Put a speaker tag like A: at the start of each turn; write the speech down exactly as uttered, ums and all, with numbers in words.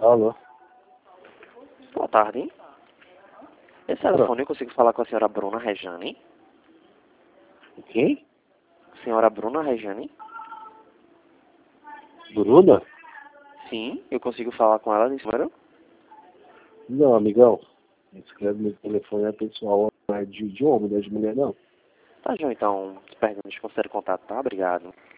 A: Alô?
B: Boa tarde. Esse telefone eu consigo falar com a senhora Bruna Rejane?
A: Quem?
B: Senhora Bruna Rejane?
A: Bruna?
B: Sim, eu consigo falar com ela nesse número?
A: Não, amigão. Escreve meu telefone é pessoal, não é de, de homem, não é de mulher, não.
B: Tá, João, então, perdão, desconsidero o contato, tá? Obrigado.